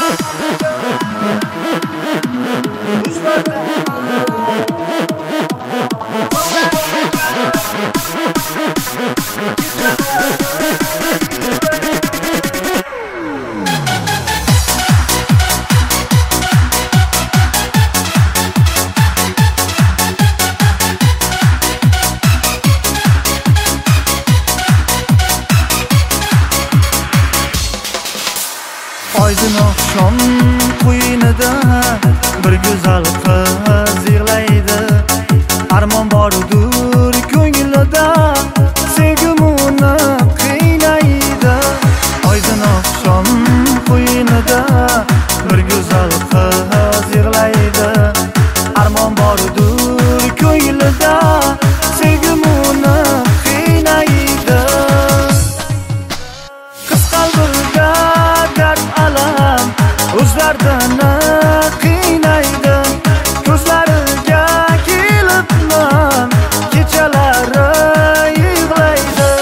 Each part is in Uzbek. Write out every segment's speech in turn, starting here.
Oydin oqshom qo'ynida bir go'zal qiz yig'laydi. Armon bordir ko'nglida, sevgim uni qiynaydi. Oydin oqshom qo'ynida bir go'zal qiz yig'laydi. Armon bordir ko'nglida, sevgim uni qiynaydi. Qiz qalbida alam o'zlarini qiynaydi. Ko'zlariga kelibman, kechalari yig'laydi.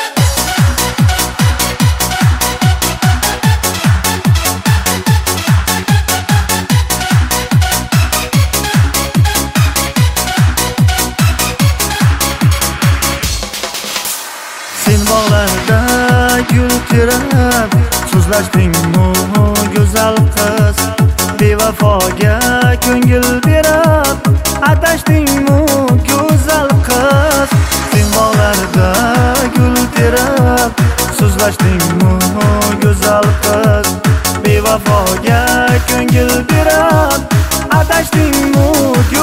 Sen bog'larda gul terab so'zlashdingmi go'zal qiz? Bevafoga ko'ngil berib adashdingmi go'zal qiz? Sen bog'larda gul terib so'zlashdingmi go'zal qiz? Bevafoga ko'ngil berib adashdingmi